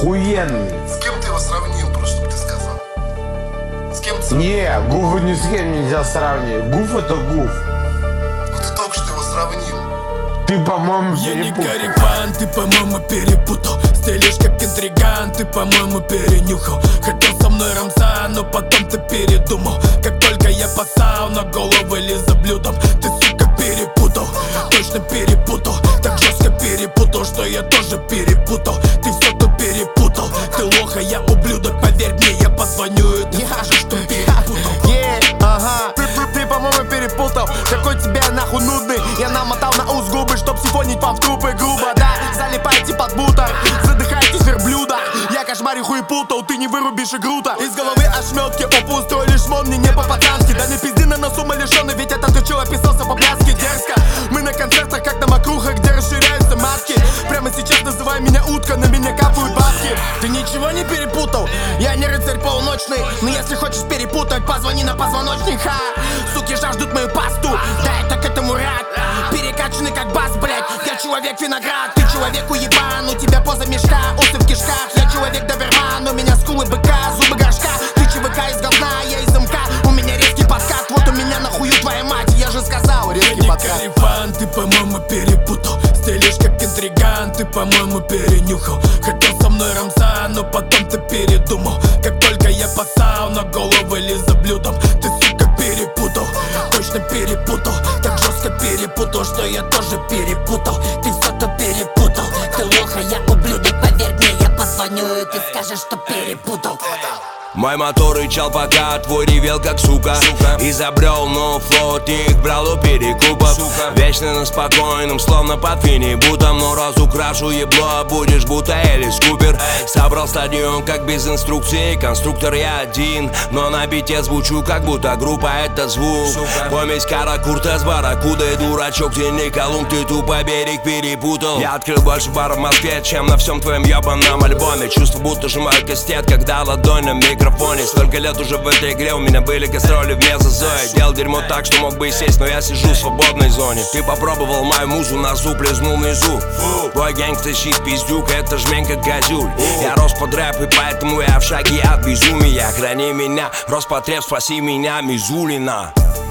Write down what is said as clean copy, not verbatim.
охуенный. С кем ты его сравнил, просто чтобы ты сказал? С кем ты? Не, Гуфа ни с кем нельзя сравнивать. Гуф это Гуф. Ну ты только что его сравнил. Ты, по-моему, Я не перепутал. Гарибан, ты, по-моему, перепутал. Стелишь как интриган, ты, по-моему, перенюхал. Хотел со мной Рамзан, но потом ты передумал. Как только я посал на голову или за блюдом, ты, сука, перепутал. Точно перепутал, так жестко перепутал, что я тоже перепутал. Ты все тут перепутал, ты лоха, я ублюдок. Поверь мне, я позвоню и ты скажешь, что перепутал. Ага, ты, по-моему, перепутал. Какой тебе нахуй нудный. Я намотал на ус губы, чтоб сифонить вам в трупы грубо. Да, залипайте под бутер, задыхайтесь верблюда. Я кошмарю хуй путал, ты не вырубишь и грута. Из головы ошметки, опу устроили шмон, мне не по-пацански. Да не пизди на носу малешёный, ведь этот учил описался по-блядски дерзко. Мы на концертах, как на макрухах, где расширяются матки. Прямо сейчас называй меня утка, на меня капают бабки. Ты ничего не перепутал? Я не рыцарь полуночный, но если хочешь перепутать, позвони на позвоночник. Ха, суки жаждут мою пасту, да я так этому рад. Перекачанный как бас, блять, я человек виноград. Ты человек уебан, у тебя поза мешка, усы в кишках. Я человек доберман, у меня скулы быка, зубы горшка. Ты ЧВК из говна, я из МК, у меня резкий подкат. Вот у меня нахую твоя мать, я же сказал, резкий подкат. Гарибан, ты, по-моему, перепутал. Стелишь как интриган, ты, по-моему, перенюхал. Хотел со мной Рамзан, но потом ты передумал. Как только я посал на голову или за блюдом, ты, сука, перепутал. Точно перепутал, так жестко перепутал, что я тоже перепутал. Ты все тут перепутал, ты лоха, я ублюдок. Поверь мне, я позвоню и ты скажешь, что перепутал. Мой мотор рычал, пока твой ревел, как сука. Изобрел новый флот, их брал у перекупов. Вечно на спокойном, словно под финибутом. Но разукрашу ебло, будешь будто Элис Купер. Собрал стадион, как без инструкции. Конструктор я один, но на бите звучу, как будто группа это звук. Помесь Каракурта с барракудой. Дурачок, ты не Колумб, ты тупо берег перепутал. Я открыл больше баров в Москве, чем на всем твоем ебаном альбоме. Чувство, будто сжимаю кастет, когда ладонь на микрофоне. Столько лет уже в этой игре, у меня были гастроли в Мезозое. Делал дерьмо так, что мог бы и сесть, но я сижу в свободной зоне. Ты попробовал мою музу, на зуб плезнул внизу. Твой гэнгстер щит, пиздюк, это жмень как газюль. Я рос под рэп, и поэтому я в шаге от безумия. Храни меня, Роспотреб, спаси меня, Мизулина.